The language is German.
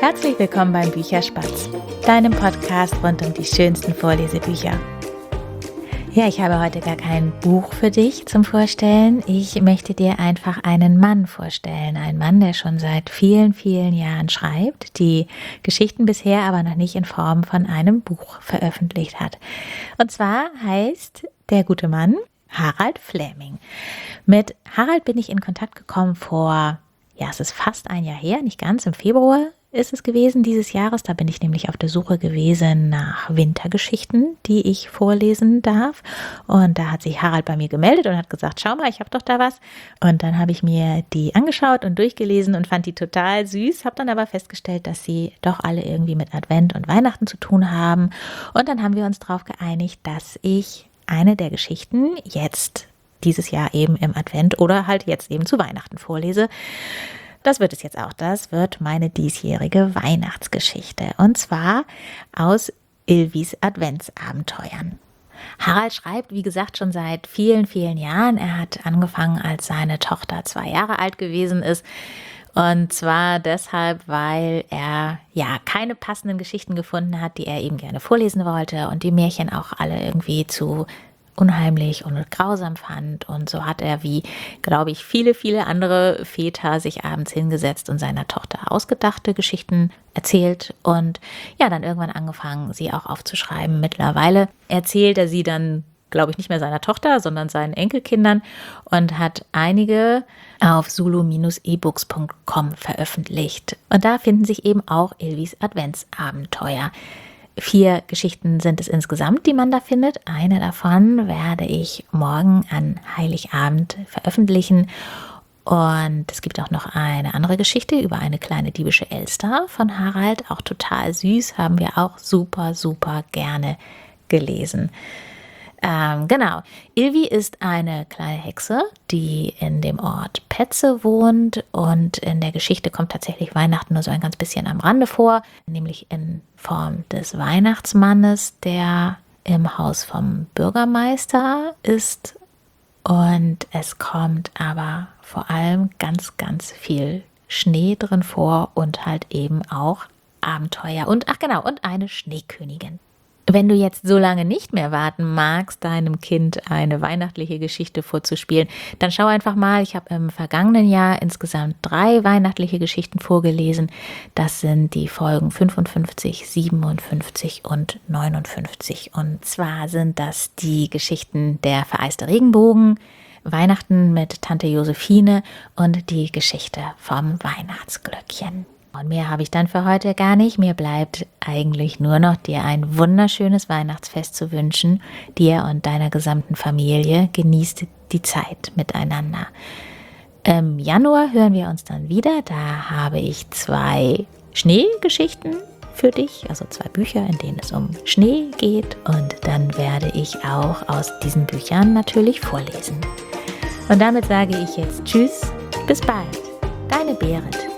Herzlich willkommen beim Bücherspatz, deinem Podcast rund um die schönsten Vorlesebücher. Ja, ich habe heute gar kein Buch für dich zum Vorstellen. Ich möchte dir einfach einen Mann vorstellen. Ein Mann, der schon seit vielen, vielen Jahren schreibt, die Geschichten bisher aber noch nicht in Form von einem Buch veröffentlicht hat. Und zwar heißt der gute Mann Harald Fläming. Mit Harald bin ich in Kontakt gekommen es ist fast ein Jahr her, nicht ganz, im Februar ist es gewesen dieses Jahres. Da bin ich nämlich auf der Suche gewesen nach Wintergeschichten, die ich vorlesen darf. Und da hat sich Harald bei mir gemeldet und hat gesagt, schau mal, ich habe doch da was. Und dann habe ich mir die angeschaut und durchgelesen und fand die total süß, habe dann aber festgestellt, dass sie doch alle irgendwie mit Advent und Weihnachten zu tun haben. Und dann haben wir uns darauf geeinigt, dass ich eine der Geschichten jetzt dieses Jahr eben im Advent oder halt jetzt eben zu Weihnachten vorlese. Das wird es jetzt auch. Das wird meine diesjährige Weihnachtsgeschichte. Und zwar aus Ilvis Adventsabenteuern. Harald schreibt, wie gesagt, schon seit vielen, vielen Jahren. Er hat angefangen, als seine Tochter 2 Jahre alt gewesen ist. Und zwar deshalb, weil er keine passenden Geschichten gefunden hat, die er eben gerne vorlesen wollte und die Märchen auch alle irgendwie zu unheimlich und grausam fand. Und so hat er, wie, glaube ich, viele, viele andere Väter sich abends hingesetzt und seiner Tochter ausgedachte Geschichten erzählt und dann irgendwann angefangen, sie auch aufzuschreiben. Mittlerweile erzählt er sie dann, glaube ich, nicht mehr seiner Tochter, sondern seinen Enkelkindern und hat einige auf sulu-ebooks.com veröffentlicht. Und da finden sich eben auch Ilvis Adventsabenteuer. 4 Geschichten sind es insgesamt, die man da findet. Eine davon werde ich morgen an Heiligabend veröffentlichen. Und es gibt auch noch eine andere Geschichte über eine kleine diebische Elster von Harald. Auch total süß, haben wir auch super, super gerne gelesen. Ilvi ist eine kleine Hexe, die in dem Ort Petze wohnt und in der Geschichte kommt tatsächlich Weihnachten nur so ein ganz bisschen am Rande vor, nämlich in Form des Weihnachtsmannes, der im Haus vom Bürgermeister ist, und es kommt aber vor allem ganz, ganz viel Schnee drin vor und halt eben auch Abenteuer und eine Schneekönigin. Wenn du jetzt so lange nicht mehr warten magst, deinem Kind eine weihnachtliche Geschichte vorzuspielen, dann schau einfach mal. Ich habe im vergangenen Jahr insgesamt 3 weihnachtliche Geschichten vorgelesen. Das sind die Folgen 55, 57 und 59. Und zwar sind das die Geschichten Der vereiste Regenbogen, Weihnachten mit Tante Josephine und die Geschichte vom Weihnachtsglöckchen. Und mehr habe ich dann für heute gar nicht. Mir bleibt eigentlich nur noch, dir ein wunderschönes Weihnachtsfest zu wünschen. Dir und deiner gesamten Familie. Genießt die Zeit miteinander. Im Januar hören wir uns dann wieder. Da habe ich 2 Schneegeschichten für dich. Also 2 Bücher, in denen es um Schnee geht. Und dann werde ich auch aus diesen Büchern natürlich vorlesen. Und damit sage ich jetzt Tschüss, bis bald. Deine Berit.